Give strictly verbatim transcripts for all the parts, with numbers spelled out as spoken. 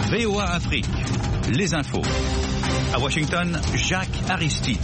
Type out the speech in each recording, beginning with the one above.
V O A Afrique, les infos. À Washington, Jacques Aristide.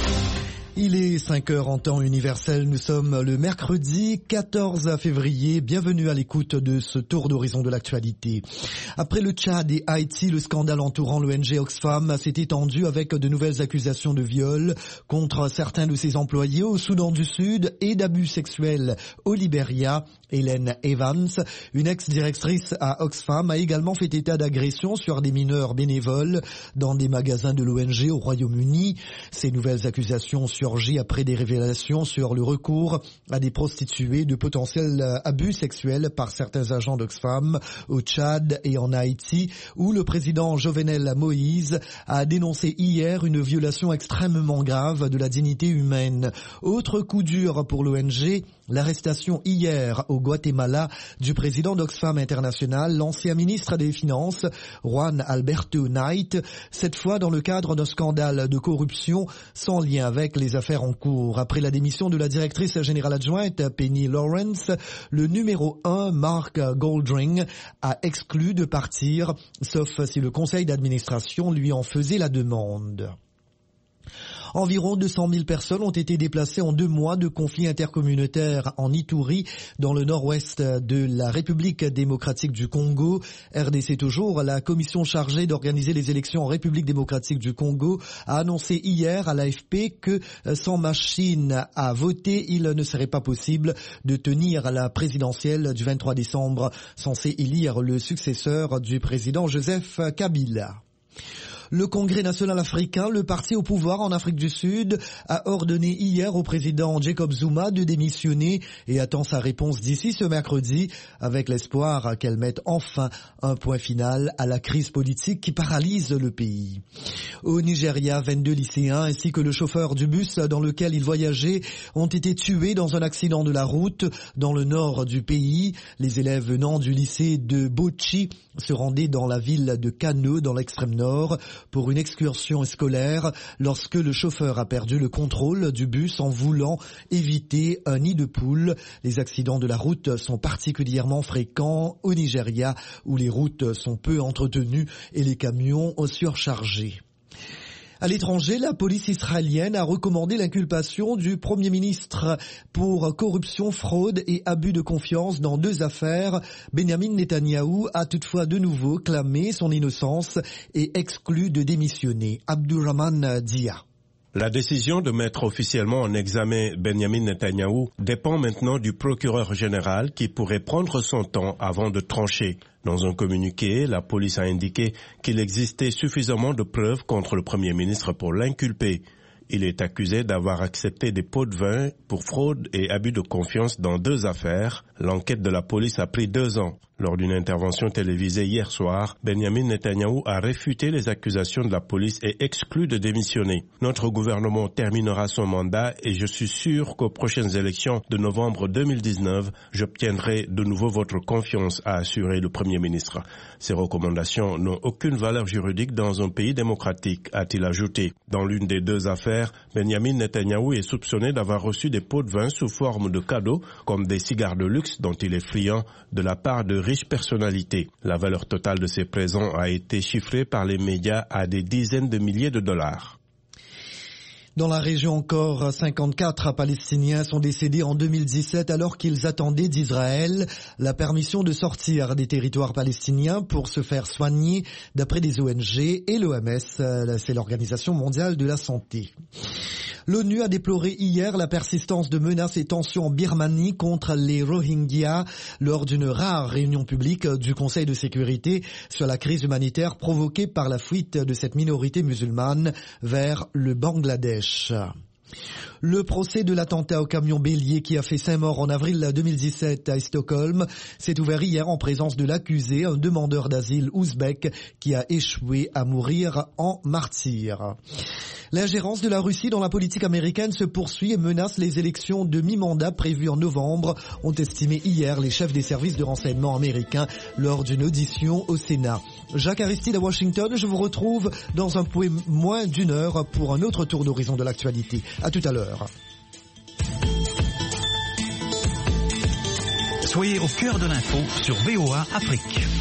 Il est cinq heures en temps universel, nous sommes le mercredi quatorze février, bienvenue à l'écoute de ce tour d'horizon de l'actualité. Après le Tchad et Haïti, le scandale entourant l'O N G Oxfam s'est étendu avec de nouvelles accusations de viol contre certains de ses employés au Soudan du Sud et d'abus sexuels au Libéria. Hélène Evans, une ex-directrice à Oxfam, a également fait état d'agressions sur des mineurs bénévoles dans des magasins de l'O N G au Royaume-Uni. Ces nouvelles accusations surgissent après des révélations sur le recours à des prostituées de potentiels abus sexuels par certains agents d'Oxfam au Tchad et en Haïti, où le président Jovenel Moïse a dénoncé hier une violation extrêmement grave de la dignité humaine. Autre coup dur pour l'O N G, l'arrestation hier au Guatemala du président d'Oxfam International, l'ancien ministre des Finances, Juan Alberto Knight, cette fois dans le cadre d'un scandale de corruption sans lien avec les affaires en cours. Après la démission de la directrice générale adjointe Penny Lawrence, le numéro un, Mark Goldring, a exclu de partir, sauf si le conseil d'administration lui en faisait la demande. Environ deux cent mille personnes ont été déplacées en deux mois de conflits intercommunautaires en Ituri, dans le nord-ouest de la République démocratique du Congo. R D C toujours, la commission chargée d'organiser les élections en République démocratique du Congo a annoncé hier à l'A F P que sans machine à voter, il ne serait pas possible de tenir la présidentielle du vingt-trois décembre, censée élire le successeur du président Joseph Kabila. Le Congrès national africain, le parti au pouvoir en Afrique du Sud, a ordonné hier au président Jacob Zuma de démissionner et attend sa réponse d'ici ce mercredi, avec l'espoir qu'elle mette enfin un point final à la crise politique qui paralyse le pays. Au Nigeria, vingt-deux lycéens ainsi que le chauffeur du bus dans lequel ils voyageaient ont été tués dans un accident de la route dans le nord du pays. Les élèves venant du lycée de Bauchi se rendaient dans la ville de Kano, dans l'extrême nord, pour une excursion scolaire lorsque le chauffeur a perdu le contrôle du bus en voulant éviter un nid de poule. Les accidents de la route sont particulièrement fréquents au Nigeria, où les routes sont peu entretenues et les camions surchargés. À l'étranger, la police israélienne a recommandé l'inculpation du Premier ministre pour corruption, fraude et abus de confiance dans deux affaires. Benjamin Netanyahou a toutefois de nouveau clamé son innocence et exclu de démissionner. Abdurrahman Dia. La décision de mettre officiellement en examen Benjamin Netanyahou dépend maintenant du procureur général qui pourrait prendre son temps avant de trancher. Dans un communiqué, la police a indiqué qu'il existait suffisamment de preuves contre le Premier ministre pour l'inculper. Il est accusé d'avoir accepté des pots de vin pour fraude et abus de confiance dans deux affaires. L'enquête de la police a pris deux ans. Lors d'une intervention télévisée hier soir, Benjamin Netanyahou a réfuté les accusations de la police et exclu de démissionner. Notre gouvernement terminera son mandat et je suis sûr qu'aux prochaines élections de novembre deux mille dix-neuf, j'obtiendrai de nouveau votre confiance, a assuré le Premier ministre. Ces recommandations n'ont aucune valeur juridique dans un pays démocratique, a-t-il ajouté. Dans l'une des deux affaires, Benjamin Netanyahou est soupçonné d'avoir reçu des pots de vin sous forme de cadeaux, comme des cigares de luxe dont il est friand, de la part de riches personnalités. La valeur totale de ces présents a été chiffrée par les médias à des dizaines de milliers de dollars. Dans la région encore, cinquante-quatre Palestiniens sont décédés en deux mille dix-sept alors qu'ils attendaient d'Israël la permission de sortir des territoires palestiniens pour se faire soigner d'après des O N G et l'O M S, c'est l'Organisation mondiale de la santé. L'ONU a déploré hier la persistance de menaces et tensions en Birmanie contre les Rohingyas lors d'une rare réunion publique du Conseil de sécurité sur la crise humanitaire provoquée par la fuite de cette minorité musulmane vers le Bangladesh. Le procès de l'attentat au camion bélier qui a fait cinq morts en avril deux mille dix-sept à Stockholm s'est ouvert hier en présence de l'accusé, un demandeur d'asile ouzbek qui a échoué à mourir en martyr. L'ingérence de la Russie dans la politique américaine se poursuit et menace les élections de mi-mandat prévues en novembre, ont estimé hier les chefs des services de renseignement américains lors d'une audition au Sénat. Jacques Aristide à Washington, je vous retrouve dans un peu moins d'une heure pour un autre tour d'horizon de l'actualité. À tout à l'heure. Soyez au cœur de l'info sur V O A Afrique.